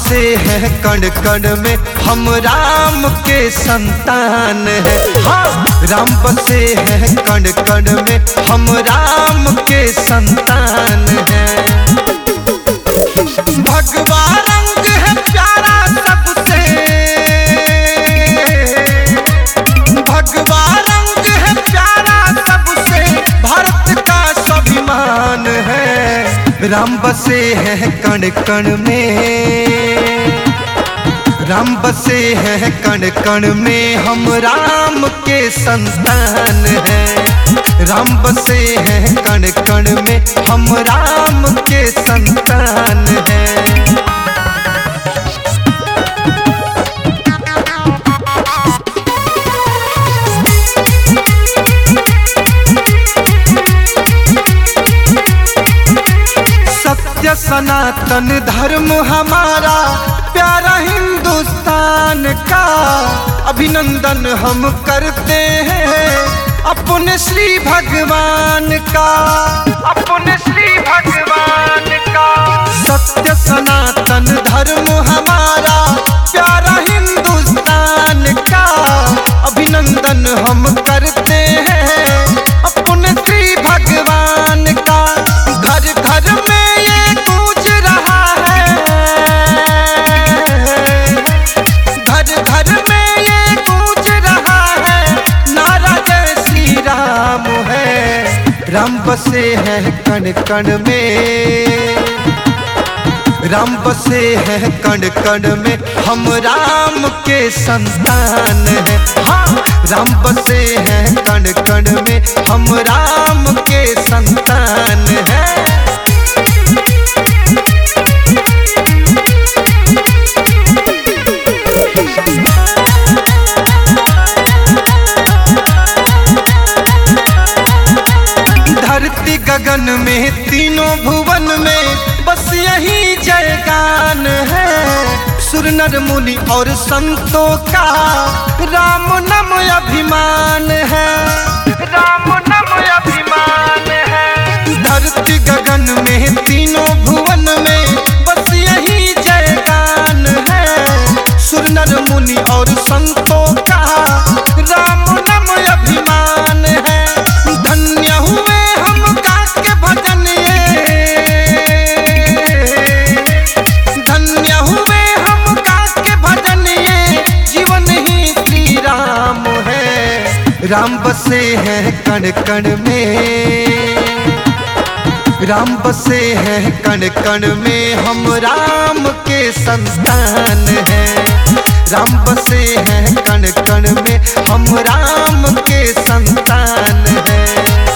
बसे हैं कण कण में, हम राम के संतान हैं। हाँ, राम बसे हैं कण कण में, हम राम के संतान हैं। भगवा रंग है प्यारा सबसे, भगवा रंग है प्यारा सबसे, भारत का स्वाभिमान है। राम बसे हैं कण कण में, राम बसे हैं कण कण में, हम राम के संतान हैं। राम बसे हैं कण कण में, हम राम के संतान हैं। सत्य सनातन धर्म हमारा प्यारा हिंदुस्तान का, अभिनंदन हम करते हैं अपने श्री भगवान का, अपने श्री भगवान का। सत्य सनातन धर्म हमारा प्यारा हिंदुस्तान का, अभिनंदन हम करते हैं अपने श्री भगवान का। घर घर में ये गूंज रहा है, घर घर में ये गूंज रहा है, नारा जय श्री राम है। राम बसे हैं कण कण में, राम बसे हैं कण कण में, हम राम के संतान हैं। हाँ, राम बसे हैं कण कण में, हम राम के संतान हैं। धरती गगन में तीनों भुवन में बस यही जयगान है। सुर नर मुनि और संतों का राम नाम अभिमान है, राम नाम अभिमान है। धरती गगन में तीनों भुवन में बस यही जयगान है। सुर नर मुनि और संतों का राम नाम अभिमान है। धन्य हुए हम गा के भजन ये, धन्य हुए हम गा के भजन ये, जीवन ही श्री राम है। राम बसे हैं कण कण में, राम बसे हैं कण कण में, हम राम के संतान हैं। राम बसे हैं कण कण में, हम राम के संतान हैं।